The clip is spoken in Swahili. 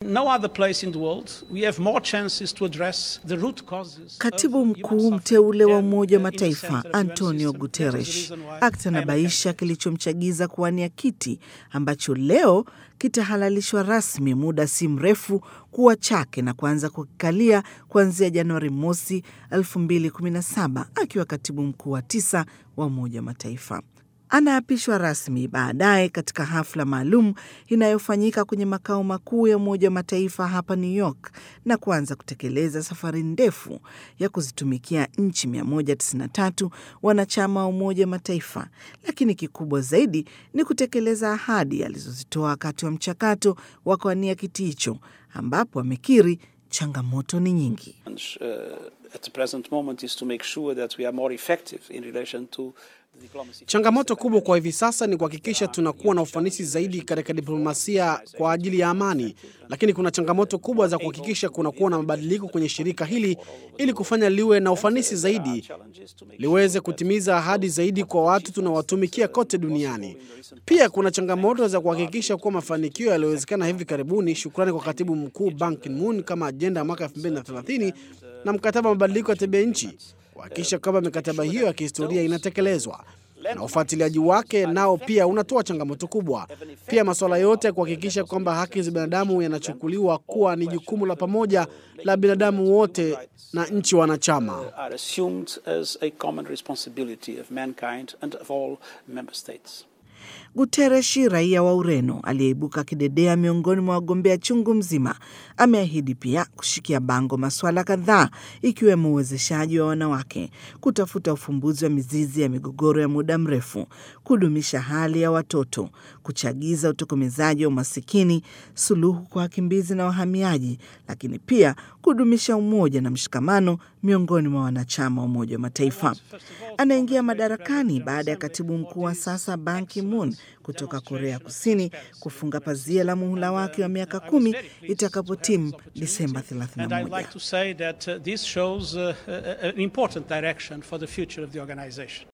Katibu mkuu mteule wa Umoja wa Mataifa Antonio Guterres akitanabaisha kilichomchagiza kuwania kiti ambacho leo kitahalalishwa rasmi muda si mrefu kuwa chake na kuanza kukikalia kuanzia Januari mosi 2017 akiwa katibu mkuu wa 9 wa Umoja wa Mataifa. Anaapishwa rasmi baadaye katika hafla maalum inayofanyika kwenye makao makuu ya Umoja wa Mataifa hapa New York na kuanza kutekeleza safari ndefu ya kuzitumikia nchi 193 wanachama wa Umoja wa Mataifa, lakini kikubwa zaidi ni kutekeleza ahadi alizozitoa wakati wa mchakato wa kuwania kiti hicho, ambapo amekiri changamoto ni nyingi. Changamoto kubwa kwa hivi sasa ni kuhakikisha tunakuwa na ufanisi zaidi katika diplomasia kwa ajili ya amani, lakini kuna changamoto kubwa za kuhakikisha kunakuwa na mabadiliko kwenye shirika hili ili kufanya liwe na ufanisi zaidi, liweze kutimiza ahadi zaidi kwa watu tunawatumikia kote duniani. Pia kuna changamoto za kuhakikisha kuwa mafanikio yaliyowezekana hivi karibuni, shukrani kwa katibu mkuu Ban Ki-moon, kama ajenda ya mwaka 2030 na mkataba wa mabadiliko ya tabia nchi, kuhakikisha kwamba mikataba hiyo ya kihistoria inatekelezwa. Na ufuatiliaji wake nao pia unatoa changamoto kubwa. Pia masuala yote ya kuhakikisha kwamba haki za binadamu yanachukuliwa kuwa ni jukumu la pamoja la binadamu wote na nchi wanachama. Guterres, raia wa Ureno aliyeibuka kidedea miongoni mwa wagombea chungu mzima, ameahidi pia kushikia bango masuala kadhaa ikiwemo uwezeshaji wa wanawake, kutafuta ufumbuzi wa mizizi ya migogoro ya muda mrefu, kudumisha hali ya watoto, kuchagiza utokomezaji wa umasikini, suluhu kwa wakimbizi na wahamiaji, lakini pia kudumisha umoja na mshikamano miongoni mwa wanachama wa Umoja wa Mataifa. Anaingia madarakani baada ya katibu mkuu wa sasa Ban Ki-moon kutoka Korea Kusini kufunga pazia la muhula wake wa miaka 10 itakapotimu Disemba 31.